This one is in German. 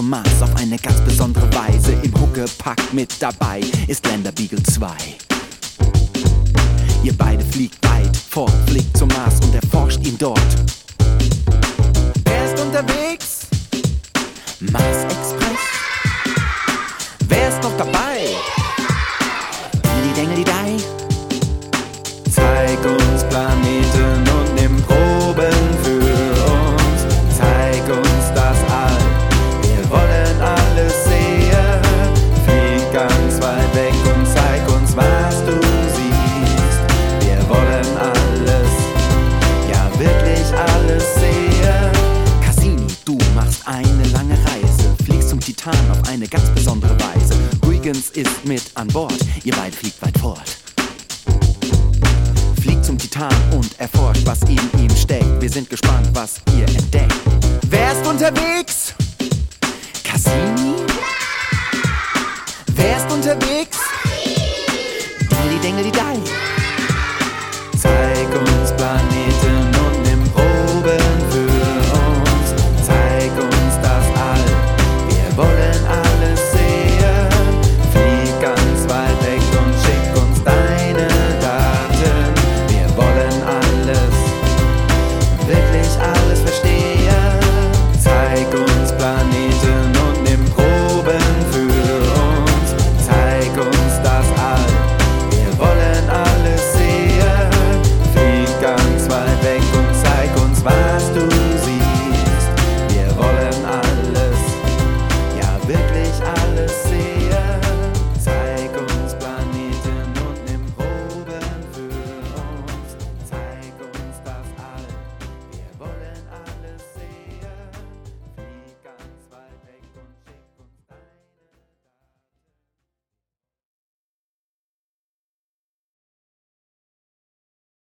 zum Mars auf eine ganz besondere Weise. Im Huckepack mit dabei ist Lander Beagle 2. Ihr beide fliegt weit fort, fliegt zum Mars und erforscht ihn dort. Wer ist unterwegs? Mars Express. Wer ist noch dabei? Dingeli-dengeli-dei. Zeig uns Planeten und nimm Proben für uns. Zeig uns das All, wir wollen alles sehen. Flieg ganz weit weg und zeig uns, was du siehst. Wir wollen alles, ja wirklich alles sehen. Cassini, du machst eine lange Reise, fliegst zum Titan auf eine ganz besondere Weise. Huygens ist mit an Bord, ihr beide fliegt weit fort. Fliegt zum Titan und erforscht, was in ihm steckt. Wir sind gespannt, was ihr entdeckt. Wer ist unterwegs? Cassini? Wer ist unterwegs?